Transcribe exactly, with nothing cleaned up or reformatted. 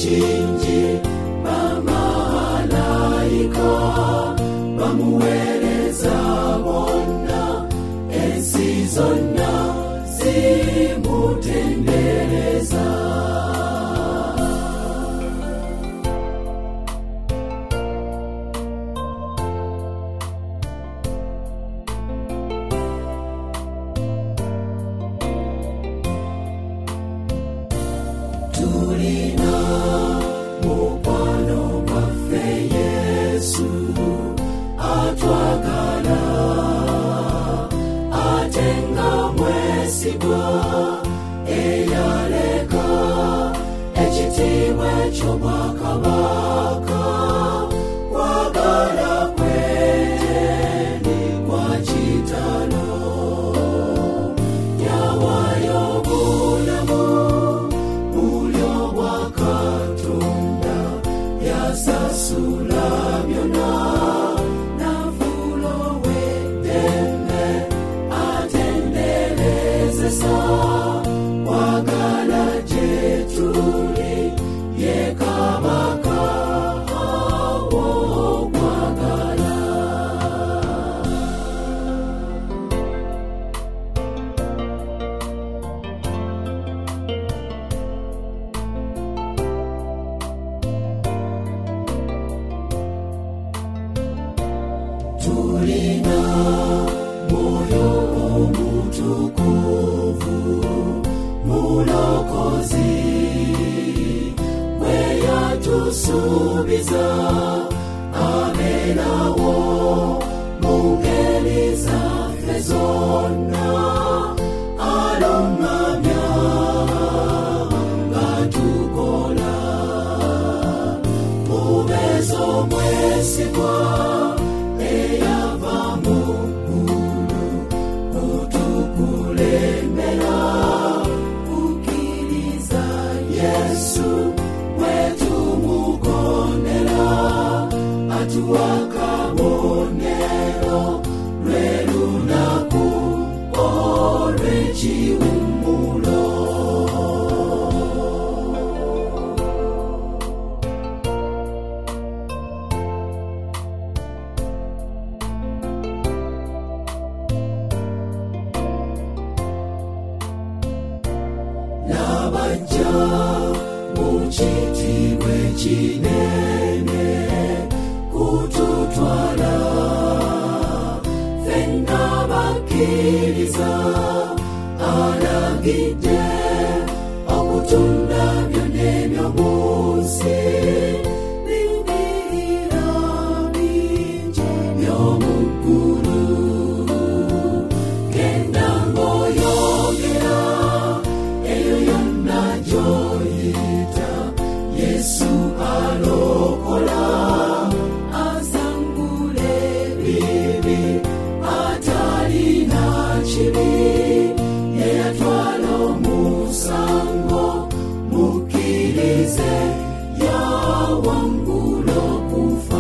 bakingi bamalayika bamuweereza bonna ensi zonna zimutendereza. Tulina mukwano gwaffe Yesu atwagala ate nga mwesigwa eyaleka ekitiibwa eky'obwakabaka. Kwagala kwe ni kwa kitalo yawaayo obulamu yasasula byonna nafulo weddembe atenderezesa. Kwagala gye tuli ye kabaka awo kwagala. Tulina moyo omutukuvu mulokozi bwe yatusuubiza abeerawo mu ngeri zaffe zonna. Alungamya nga tukola mubeezi omwesigwa eyava mu ggulu kutukulembera. Kukkiriza Yesu bwe tumugondera atuwa kabonero lwe lunaku olw'ekiwummulo. Nabajja mu kitiibwa ekinene kututwala ffenna bakkiriza. Alagidde okutunda byonna eby'omu nsi bindirira bingi by'omu ggulu. Genda ng'oyogera eyo yonna gy'oyita Yesu alokola asangula ebibi atalina kibi. Ye yatwala omusango mukkirize yawangula okufa.